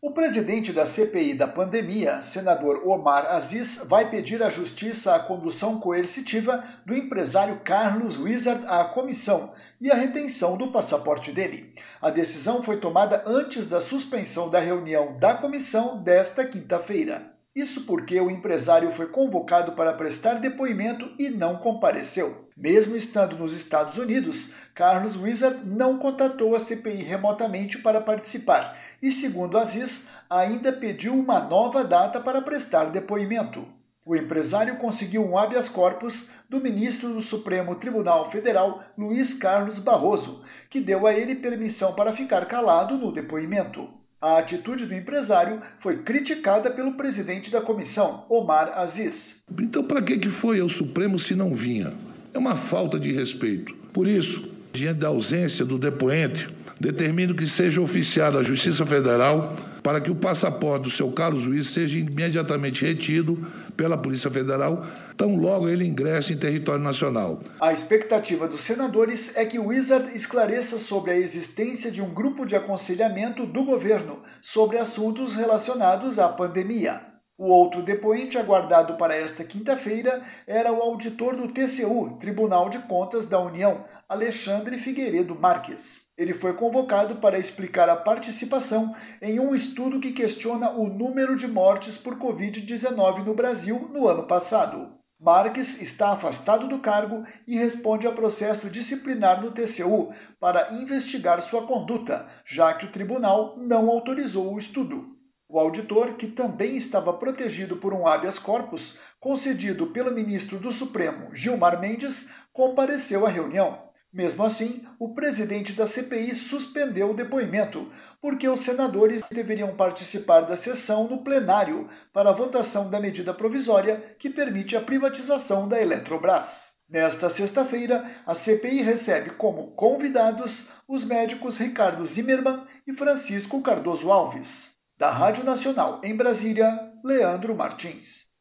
O presidente da CPI da pandemia, senador Omar Aziz, vai pedir à Justiça a condução coercitiva do empresário Carlos Wizard à comissão e a retenção do passaporte dele. A decisão foi tomada antes da suspensão da reunião da comissão desta quinta-feira. Isso porque o empresário foi convocado para prestar depoimento e não compareceu. Mesmo estando nos Estados Unidos, Carlos Wizard não contatou a CPI remotamente para participar e, segundo Aziz, ainda pediu uma nova data para prestar depoimento. O empresário conseguiu um habeas corpus do ministro do Supremo Tribunal Federal, Luiz Carlos Barroso, que deu a ele permissão para ficar calado no depoimento. A atitude do empresário foi criticada pelo presidente da comissão, Omar Aziz. Então, para que foi ao Supremo se não vinha? É uma falta de respeito. Por isso, diante da ausência do depoente, determino que seja oficiada à Justiça Federal para que o passaporte do seu Carlos Wizard seja imediatamente retido pela Polícia Federal, tão logo ele ingresse em território nacional. A expectativa dos senadores é que o Wizard esclareça sobre a existência de um grupo de aconselhamento do governo sobre assuntos relacionados à pandemia. O outro depoente aguardado para esta quinta-feira era o auditor do TCU, Tribunal de Contas da União, Alexandre Figueiredo Marques. Ele foi convocado para explicar a participação em um estudo que questiona o número de mortes por Covid-19 no Brasil no ano passado. Marques está afastado do cargo e responde a processo disciplinar no TCU para investigar sua conduta, já que o tribunal não autorizou o estudo. O auditor, que também estava protegido por um habeas corpus concedido pelo ministro do Supremo, Gilmar Mendes, compareceu à reunião. Mesmo assim, o presidente da CPI suspendeu o depoimento, porque os senadores deveriam participar da sessão no plenário para a votação da medida provisória que permite a privatização da Eletrobras. Nesta sexta-feira, a CPI recebe como convidados os médicos Ricardo Zimmermann e Francisco Cardoso Alves. Da Rádio Nacional em Brasília, Leandro Martins.